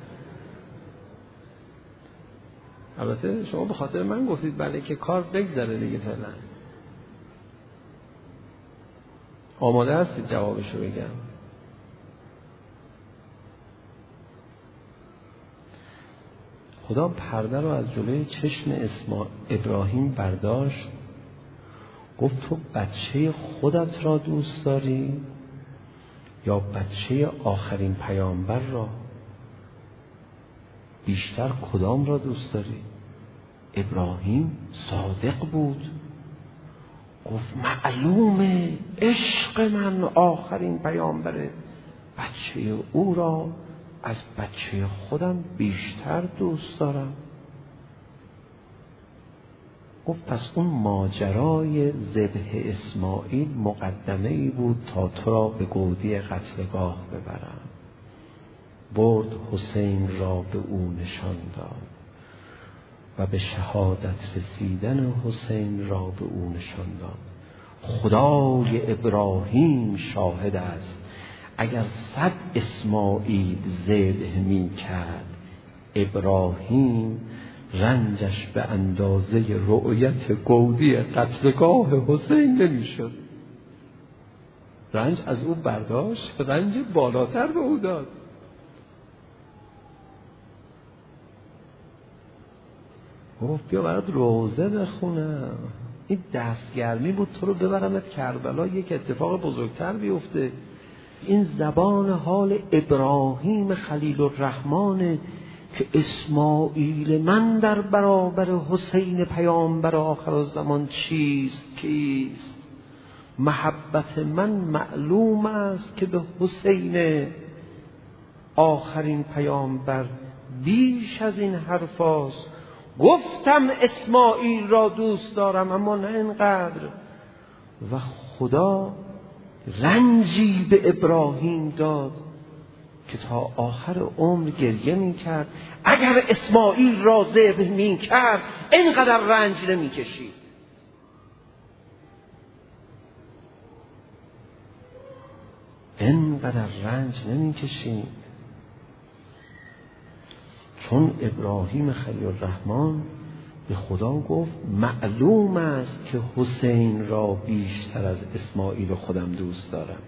البته شما به خاطر من گفتید بله که کار بگذره دیگه، فعلا آماده هستید جوابشو بگم. خدا پرده رو از جلوی چشم ابراهیم برداشت، گفت تو بچه خودت را دوست داری یا بچه آخرین پیامبر را؟ بیشتر کدام را دوست داری؟ ابراهیم صادق بود، گفت معلومه عشق من آخرین پیامبره، بچه او را از بچه خودم بیشتر دوست دارم. گفت پس اون ماجرای ذبح اسماعیل مقدمه ای بود تا تو را به گودی قتلگاه ببرم. برد حسین را به او نشان داد و به شهادت رسیدن حسین را به او نشان داد. خدای ابراهیم شاهد است، اگر 100 اسماعیل ذبح می کرد ابراهیم رنجش به اندازه رؤیت گودی قتلگاه حسین نمی شد. رنج از او برداشت، رنج بالاتر به او داد. گفت بیا برات روزه بخونم، این دستگرمی بود تو رو ببرمت کربلا، یک اتفاق بزرگتر بیفته. این زبان حال ابراهیم خلیل الرحمن که اسماعیل من در برابر حسین پیامبر آخرالزمان چیست کیست؟ محبت من معلوم است که به حسین آخرین پیامبر بیش از این حرف است. گفتم اسماعیل را دوست دارم اما نه اینقدر. و خدا رنجی به ابراهیم داد که تا آخر عمر گریه می کرد. اگر اسماعیل را ذبح می کرد اینقدر رنج نمی کشید. اینقدر رنج نمی کشید، چون ابراهیم خلیل الرحمن به خدا گفت معلوم است که حسین را بیشتر از اسماعیل خودم دوست دارم.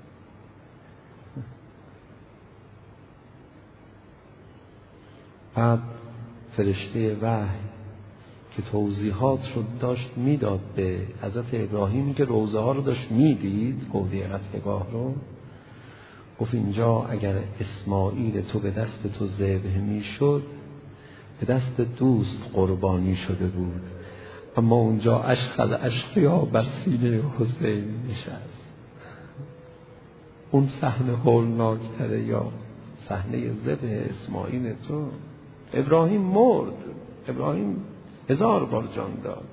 بعد فرشته وحی که توضیحات رو داشت میداد به حضرت ابراهیمی که روضه ها رو داشت میدید، گودی قطعگاه رو، گفت اینجا اگر اسماعیل تو به دست تو ذبح میشد به دست دوست قربانی شده بود، اما اونجا عشق از اشقیا بر سینه حسین نشست. اون صحنه هولناکتره یا صحنه ذبح اسماعیل تو؟ ابراهیم مرد، ابراهیم 1000 بار جان داد.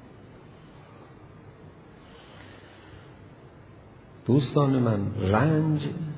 دوستان من، رنج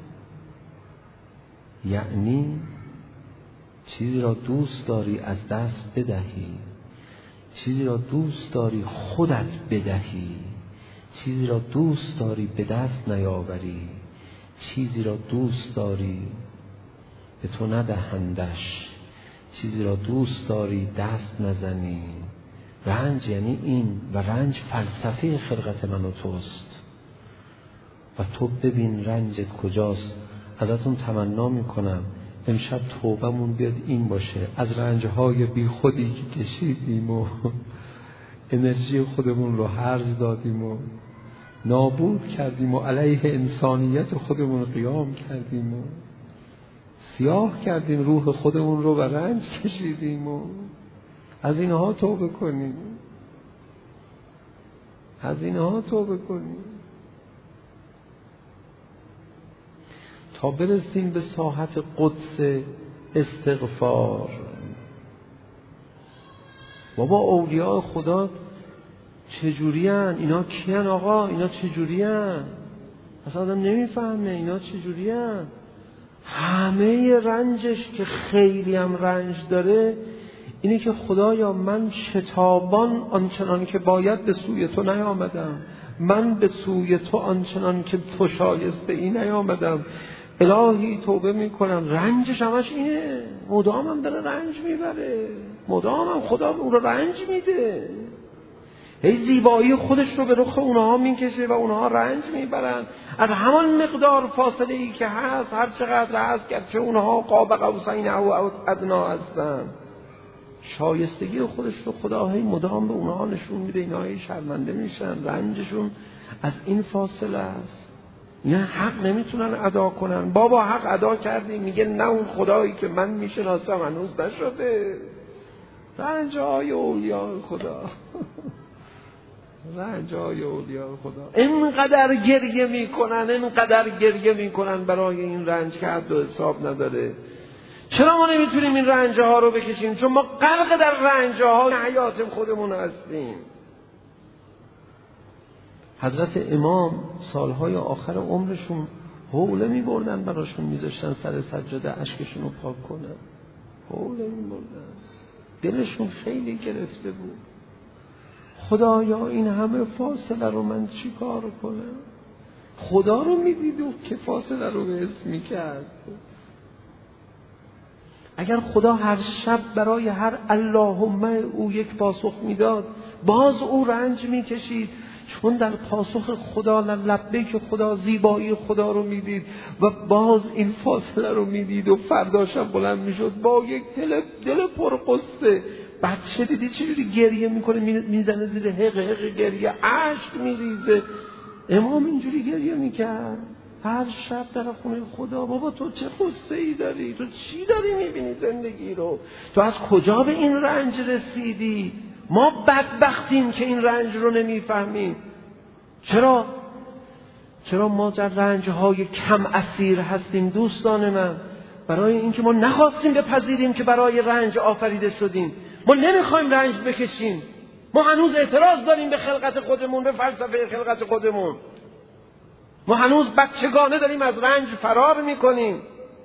یعنی چیزی را دوست داری از دست بدهی، چیزی را دوست داری خودت بدهی، چیزی را دوست داری به دست نیاوری، چیزی را دوست داری به تو ندهندش، چیزی را دوست داری دست نزنی. رنج یعنی این، و رنج فلسفه خلقت من و توست. و تو ببین رنجت کجاست. ازتون تمنا میکنم امشب توبمون بیاد این باشه، از رنجهای بی خودی که کشیدیم و انرژی خودمون رو هرز دادیم و نابود کردیم و علیه انسانیت خودمون قیام کردیم و سیاه کردیم روح خودمون رو و رنج کشیدیم و از اینها توبه کنیم، از اینها توبه کنیم تا برسیم به ساحت قدس استغفار. بابا اولیاء خدا چجوری هن؟ اینا کی هن آقا؟ اینا چجوری هن؟ اصلا آدم نمیفهمه اینا چجوری هن؟ همه رنجش که خیلی هم رنج داره اینه که خدایا من شتابان آنچنان که باید به سوی تو نیامدم، من به سوی تو آنچنان که تو شایسته ای نیامدم. الهی توبه میکنم. رنجش همش اینه، مدام هم داره رنج میبره، مدام هم خدا اون رو رنج میده. هی زیبایی خودش رو به رخ اونها میکشه و اونها رنج میبرن. از همان مقدار فاصله ای که هست، هر چقدر هست، گرچه اونها قاب قوسین او ادنا هستن، شایستگی خودش رو خدا هی مدام به اونها نشون میده. اینا هی شرمنده میشن، رنجشون از این فاصله است. اینا حق نمیتونن ادا کنن. بابا حق ادا کردی، میگه نه اون خدایی که من میشناسم هنوز نشده. رنجای اولیاء خدا رنجای اولیاء خدا اینقدر گریه میکنن، اینقدر گریه میکنن برای این رنج که حد و حساب نداره. چرا ما نمیتونیم این رنجها رو بکشیم؟ چون ما غرق در رنجها حیات خودمون هستیم. حضرت امام سالهای آخر عمرشون حوله میبردن براشون میذاشتن سر سجاده اشکشون رو پاک کنن، حوله میبردن. دلشون خیلی گرفته بود. خدایا این همه فاصله رو من چی کار کنم؟ خدا رو میدید و که فاصله رو به اسم میکرد. اگر خدا هر شب برای هر اللهم او یک پاسخ میداد، باز او رنج میکشید، چون در پاسخ خدا لبیک خدا زیبایی خدا رو میدید و باز این فاصله رو میدید و فرداشم بلند میشد با یک دل پرقصه. بچه دیدی چجوری گریه میکنه، میزنه زیر حق گریه، اشک میریزه. امام اینجوری گریه میکرد. هر شب در خونه خدا. بابا تو چه قصه ای داری؟ تو چی داری میبینی زندگی رو؟ تو از کجا به این رنج رسیدی؟ ما بدبختیم که این رنج رو نمیفهمیم. چرا ما در رنجهای کم اسیر هستیم دوستان من؟ برای اینکه ما نخواستیم بپذیریم که برای رنج آفریده شدیم. ما نمیخوایم رنج بکشیم. ما هنوز اعتراض داریم به خلقت خودمون، به فلسفه خلقت خودمون. ما هنوز بچگانه داریم از رنج فرار میکنیم.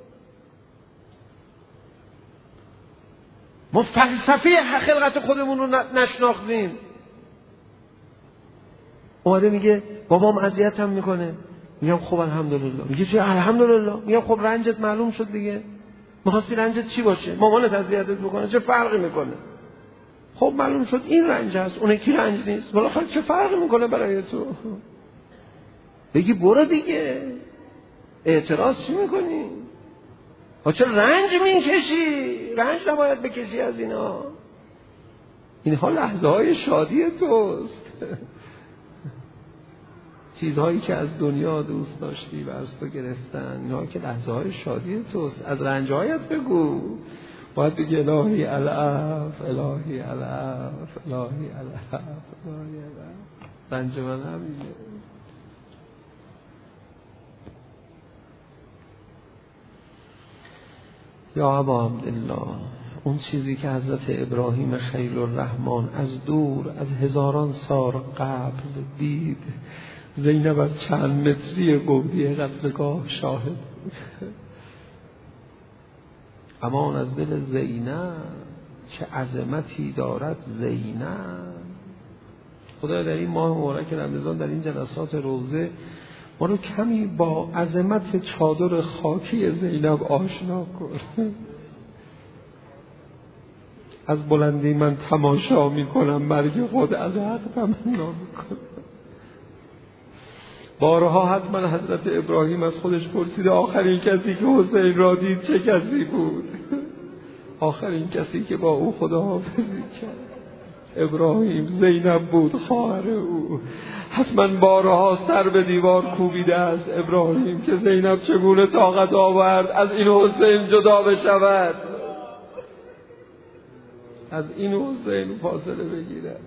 ما فلسفه خلقت خودمون رو نشناختیم. اومده میگه بابام اذیتم میکنه، میگم خب الحمدلله. میگه چه الحمدلله؟ میگم خب رنجت معلوم شد دیگه. میخواستی رنجت چی باشه؟ مامانت اذیتت میکنه، چه فرقی میکنه؟ خب معلوم شد این رنج هست، اون یکی رنج نیست. بالاخره چه فرقی میکنه برای تو؟ بگی برو دیگه، اعتراض چی میکنی؟ چرا رنج میکشی؟ رنج نباید بکشی از اینا. اینها لحظه های شادی توست. چیزهایی که از دنیا دوست داشتی و از تو گرفتن، اینها که لحظه های شادی توست. از رنجهایت بگو. باید بگی الهی العفو، الهی العفو، الهی العفو، الهی العفو. رنج من همینه. یا ابا عبدالله، اون چیزی که حضرت ابراهیم خلیل الرحمن از دور، از هزاران سال قبل دید، زینب از چند متری گودی قتلگاه شاهد بود. امان از دل زینب، چه عظمتی دارد زینب. خدا در این ماه مبارک رمضان در این جلسات روزه ما رو کمی با عظمت چادر خاکی زینب آشنا کن. از بلندی من تماشا میکنم، مرگ خود از حق تمنا میکنم. بارها حتما حضرت ابراهیم از خودش پرسیده آخرین کسی که حسین را دید چه کسی بود؟ آخرین کسی که با او خداحافظی کرد ابراهیم زینب بود، خواهر او. حتما بارها سر به دیوار کوبیده است ابراهیم که زینب چگونه طاقت آورد از این حسین جدا بشود، از این حسین فاصله بگیرد.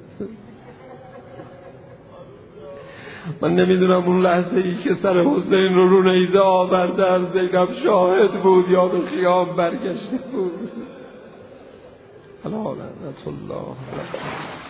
من نمیدونم اون لحظه ای که سر حسین رو نیزه آوردن زینب شاهد بود یا به خیام برگشته بود. لعنت الله علیه.